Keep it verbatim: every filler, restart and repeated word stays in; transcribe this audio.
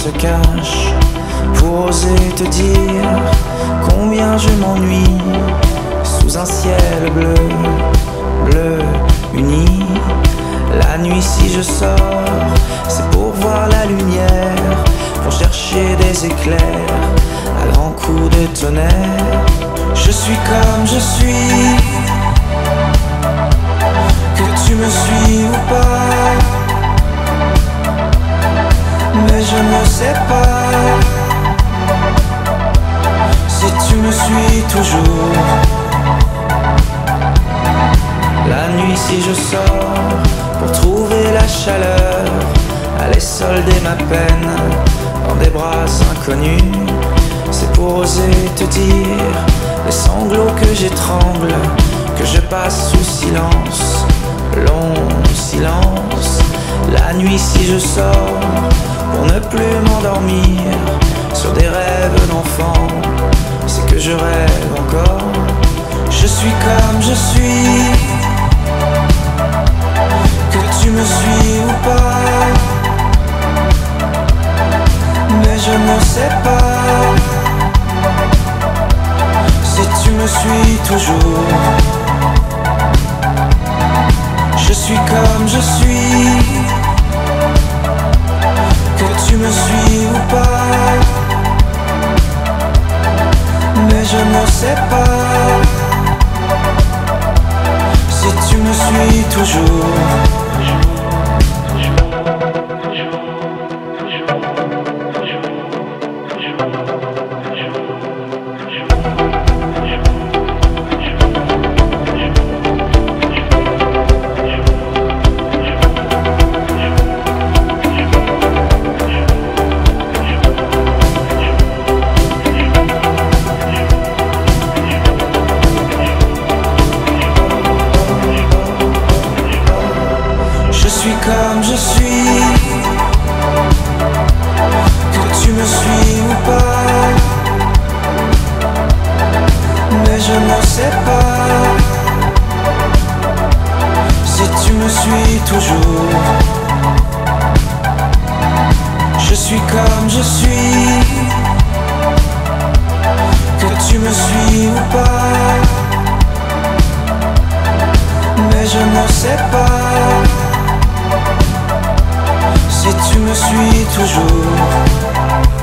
se cache pour oser te dire combien je m'ennuie sous un ciel bleu, bleu uni. La nuit si je sors, c'est pour voir la lumière, pour chercher des éclairs à grands coups de tonnerre. Je suis comme je suis, que tu me suis ou pas, mais je ne sais pas si tu me suis toujours. La nuit si je sors pour trouver la chaleur, aller solder ma peine dans des bras inconnus, c'est pour oser te dire les sanglots que j'étrangle, que je passe sous silence, long silence. La nuit si je sors pour ne plus m'endormir sur des rêves d'enfant, c'est que je rêve encore. Je suis comme je suis, que tu me suis ou pas, mais je ne sais pas si tu me suis toujours. Je suis comme je suis, que tu me suis ou pas, mais je ne sais pas si tu me suis toujours. Je suis comme je suis, que tu me suis ou pas, mais je ne sais pas si tu me suis toujours. Je suis comme je suis, que tu me suis ou pas, mais je ne sais pas si tu me suis toujours.